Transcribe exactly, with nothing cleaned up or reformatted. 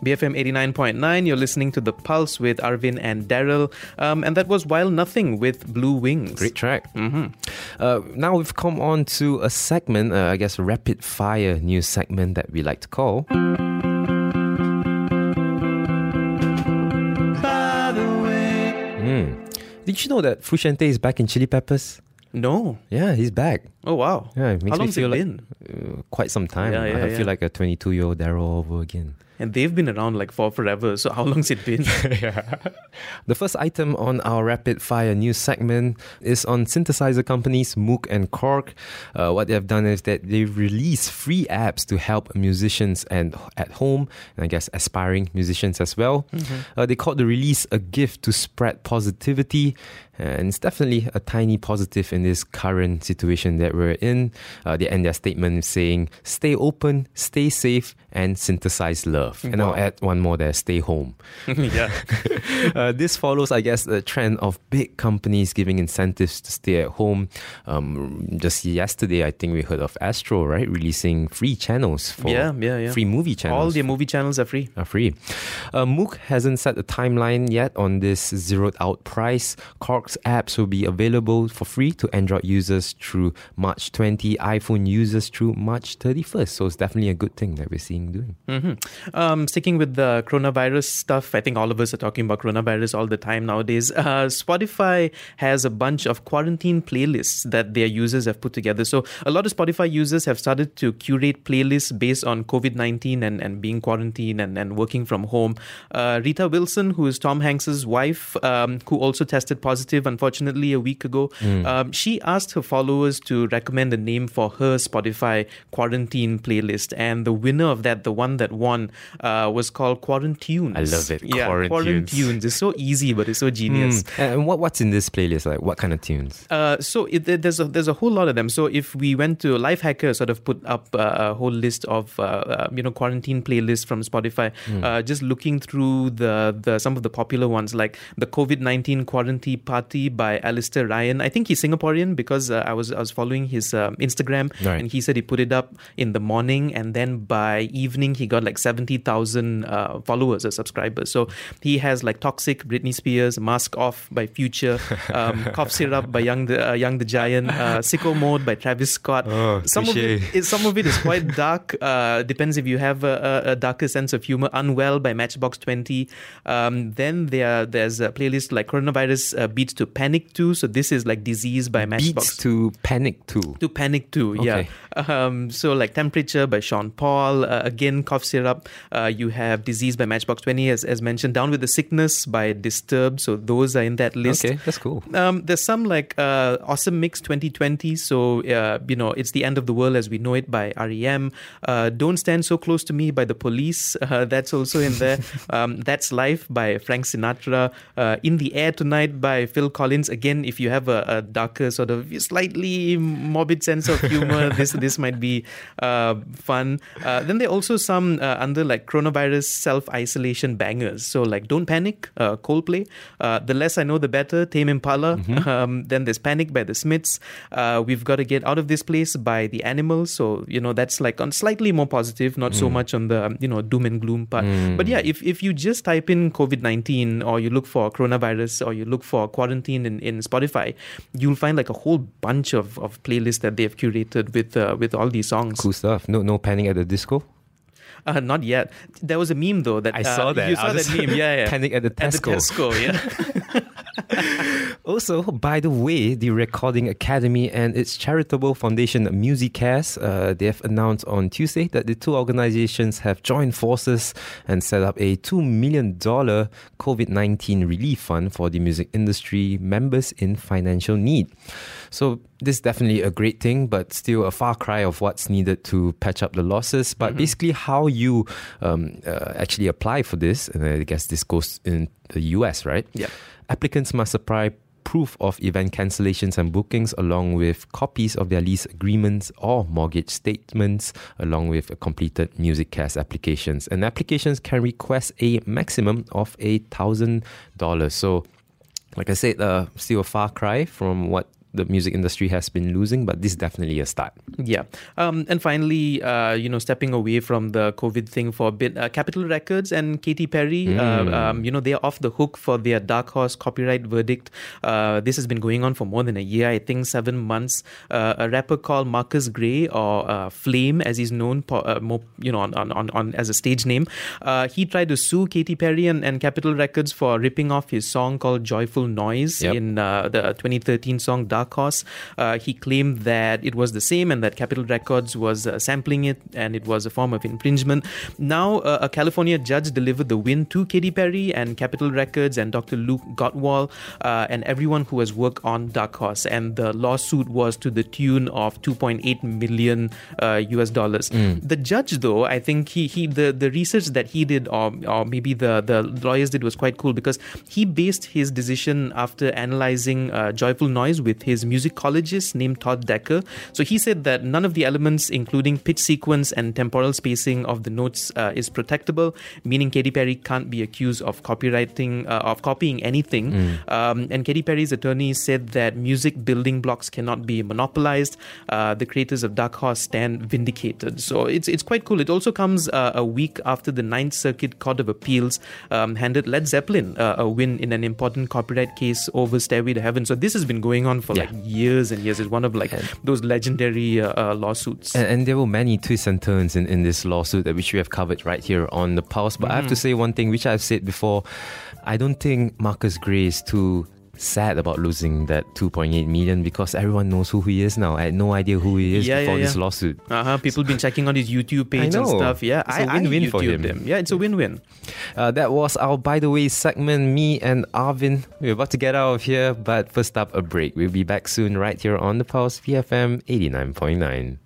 B F M eighty-nine point nine, you're listening to The Pulse with Arvin and Daryl. Um, and that was While Nothing with Blue Wings. Great track. Mm-hmm. Uh, now we've come on to a segment, uh, I guess a rapid fire news segment that we like to call. By the way. Mm. Did you know that Fushente is back in Chili Peppers? No. Yeah, he's back. Oh, wow. Yeah, it makes How me long's feel it like, been? Uh, quite some time. Yeah, yeah, I yeah. feel like a twenty-two-year-old Daryl all over again. And they've been around like for forever. So how long's it been? Yeah. The first item on our rapid fire news segment is on synthesizer companies Moog and Korg. Uh, what they have done is that they've released free apps to help musicians and at home, and I guess aspiring musicians as well. Mm-hmm. Uh, they called the release a gift to spread positivity. And it's definitely a tiny positive in this current situation that we're in. Uh, they end their statement saying, stay open, stay safe, and synthesize love. And Wow. I'll add one more there, stay home. Yeah. uh, this follows, I guess, the trend of big companies giving incentives to stay at home. Um, just yesterday, I think we heard of Astro, right? Releasing free channels for Yeah, yeah, yeah. free movie channels. All their movie channels are free. Are free. Uh, Moog hasn't set a timeline yet on this zeroed out price. Korg's apps will be available for free to Android users through March twentieth, iPhone users through March thirty-first. So it's definitely a good thing that we're seeing doing. Mm-hmm. Um, sticking with the coronavirus stuff, I think all of us are talking about coronavirus all the time nowadays. Uh, Spotify has a bunch of quarantine playlists that their users have put together. So a lot of Spotify users have started to curate playlists based on covid nineteen and, and being quarantined and, and working from home. Uh, Rita Wilson, who is Tom Hanks's wife, um, who also tested positive, unfortunately, a week ago, mm. um, she asked her followers to recommend a name for her Spotify quarantine playlist. And the winner of that, the one that won, uh, was called Quarantunes. I love it. Yeah, Quarantunes. Quarantunes. It's so easy, but it's so genius. Mm. And what what's in this playlist? Like, what kind of tunes? Uh, so it, there's a there's a whole lot of them. So if we went to Lifehacker, sort of put up uh, a whole list of uh, uh, you know quarantine playlists from Spotify. Mm. Uh, just looking through the the some of the popular ones, like the covid nineteen Quarantine Party by Alistair Ryan. I think he's Singaporean because uh, I was I was following his um, Instagram, right. and he said he put it up in the morning, and then by evening he got like seventy thousand uh, followers or subscribers. So he has like Toxic, Britney Spears, Mask Off by Future, um, Cough Syrup by Young the uh, Young the Giant, uh, Sicko Mode by Travis Scott. Oh, some of it, is, some of it is quite dark. Uh, depends if you have a, a, a darker sense of humor. Unwell by Matchbox twenty. Um, then there there's a playlist like Coronavirus uh, Beats to Panic two. So this is like Disease by Matchbox. Beats to Panic two. To Panic two, okay. yeah. Um, so like Temperature by Sean Paul. Uh, again, Cough Syrup. Uh, you have Disease by Matchbox twenty, as, as mentioned. Down with the Sickness by Disturbed. So those are in that list. Okay, that's cool. Um, there's some like uh, Awesome Mix twenty twenty. So, uh, you know, It's the End of the World as We Know It by R E M. Uh, Don't Stand So Close to Me by The Police. Uh, that's also in there. um, That's Life by Frank Sinatra. Uh, In the Air Tonight by Phil Collins. Again, if you have a, a darker sort of slightly morbid sense of humor, this this might be uh, fun. Uh, then there are also some uh, under like coronavirus self-isolation bangers. So like Don't Panic, uh, Coldplay. Uh, The Less I Know, The Better, Tame Impala. Mm-hmm. Um, then there's Panic by The Smiths. Uh, We've Got to Get Out of This Place by The Animals. So, you know, that's like on slightly more positive, not mm. so much on the, you know, doom and gloom part. Mm. But yeah, if, if you just type in covid nineteen or you look for coronavirus or you look for quarantine in, in Spotify, you'll find like a whole bunch of, of playlists that they've curated with uh, with all these songs. Cool stuff. No no Panic at the Disco? Uh, not yet. There was a meme though that I uh, saw that. You saw that meme, yeah, yeah. Panic at the Tesco. At the Tesco, yeah. Also, by the way, the Recording Academy and its charitable foundation MusiCares, uh, they have announced on Tuesday that the two organizations have joined forces and set up a two million dollars covid nineteen relief fund for the music industry members in financial need. So this is definitely a great thing, but still a far cry of what's needed to patch up the losses. But mm-hmm. basically how you um, uh, actually apply for this, and I guess this goes in the U S, right? Yeah. Applicants must supply proof of event cancellations and bookings along with copies of their lease agreements or mortgage statements along with completed MusiCares applications. And applications can request a maximum of one thousand dollars. So like I said, uh, still a far cry from what the music industry has been losing, but this is definitely a start. Yeah. Um, and finally, uh, you know, stepping away from the COVID thing for a bit, uh, Capitol Records and Katy Perry, Mm. uh, um, you know, they're off the hook for their Dark Horse copyright verdict. Uh, this has been going on for more than a year, I think seven months. Uh, a rapper called Marcus Gray, or uh, Flame, as he's known, po- uh, more, you know, on, on, on as a stage name, uh, he tried to sue Katy Perry and, and Capitol Records for ripping off his song called Joyful Noise Yep. in uh, the twenty thirteen song Dark Horse. Uh, he claimed that it was the same and that Capitol Records was uh, sampling it and it was a form of infringement. Now, uh, a California judge delivered the win to Katy Perry and Capitol Records and Doctor Luke Gottwald uh, and everyone who has worked on Dark Horse. And the lawsuit was to the tune of two point eight million uh, U S dollars. Mm. The judge, though, I think he he the, the research that he did, or or maybe the, the lawyers did, was quite cool, because he based his decision after analyzing uh, Joyful Noise with his musicologist named Todd Decker. So he said that none of the elements, including pitch sequence and temporal spacing of the notes, uh, is protectable, meaning Katy Perry can't be accused of copywriting, uh, of copying anything. Mm. Um, and Katy Perry's attorney said that music building blocks cannot be monopolized. Uh, the creators of Dark Horse stand vindicated. So it's it's quite cool. It also comes uh, a week after the Ninth Circuit Court of Appeals um, handed Led Zeppelin uh, a win in an important copyright case over Stairway to Heaven. So this has been going on for yeah. like years and years. It's one of like and, those legendary uh, uh, lawsuits. And, and there were many twists and turns in, in this lawsuit, which we have covered right here on The Pulse. But mm. I have to say one thing, which I've said before. I don't think Marcus Gray is too sad about losing that two point eight million, because everyone knows who he is now. I had no idea who he is yeah, before yeah, yeah. this lawsuit. Uh-huh. People have been checking on his YouTube page and stuff. Yeah, it's a win-win I for him. him. Yeah, it's a win-win. Uh, that was our By the Way segment. Me and Arvin, we're about to get out of here, but first up, a break. We'll be back soon right here on The Pulse, B F M eighty-nine point nine.